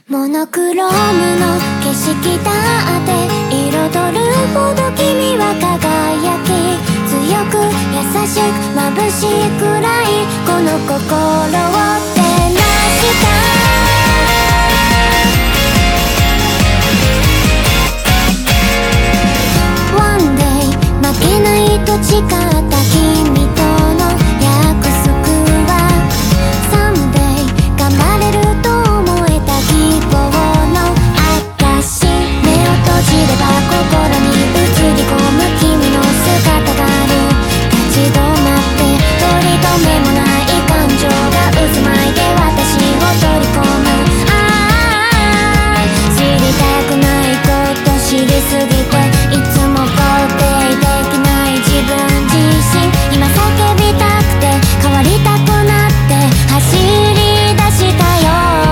モノクロームの景色だって彩るほど君は輝き、強く優しく眩しいくらいこの心を照らした。One day 負けないと誓った君との約束は Someday 頑張れると思えた希望の証。目を閉じれば心に映り込む君の姿がある。立ち止まって取り留めもない感情が渦巻いて私を取り込む。知りたくないこと知りすぎていつも肯定できない自分自身。今叫びたくて変わりたくなって走り出したよ。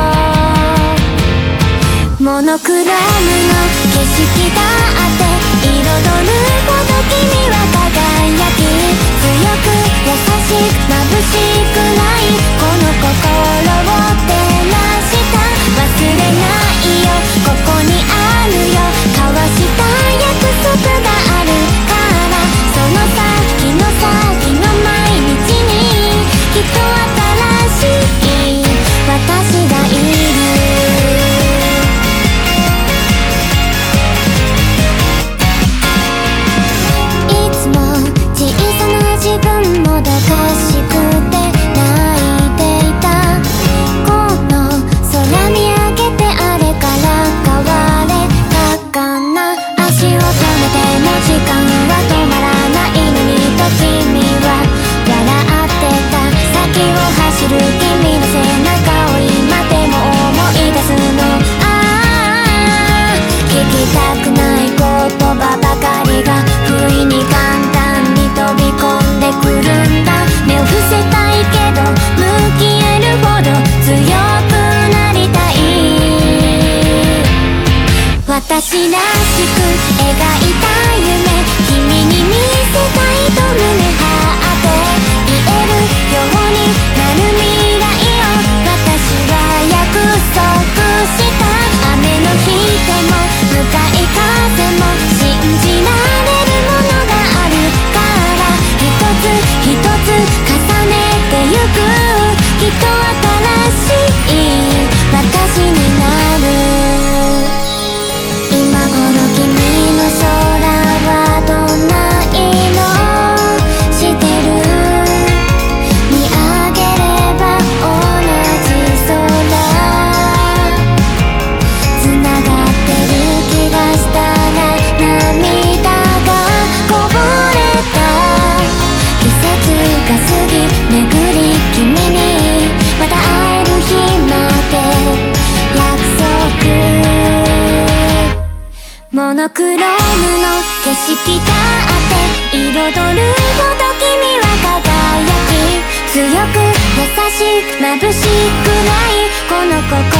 モノクロームの景色だって彩るほど君は輝き、強く優しく眩しくないこの心を照らした。忘れないよ、ここにあるよ、交わした約束があるから。その先の先の毎日にきっと新しい私がいる。いつも小さな自分もどかしくて泣いていた。この空見上げてあれから変われたかな。足を止めても時間は止まらないのにと君は笑ってた。先を走る君の背中を今でも思い出すの。聞きたくない言葉ばかりが不意に簡単に飛び込んでくるんだ。目を伏せたいけど向き合えるほど強くなりたい。私らしく描いた夢君に見せたいと胸張って言えるようになる未来を私は約束した。雨の日でも向かい風も信じられるものがあるから。一つ一つ重ねてゆくきっと新しい私になる。今頃君の空はどんな色してる。見上げれば同じ空つながってる気がしたら涙がこぼれた。季節が過ぎ巡り君にまた会える日まで約束。モノクロームの景色だって彩るほど君は輝き、強く優しく眩しくないこの心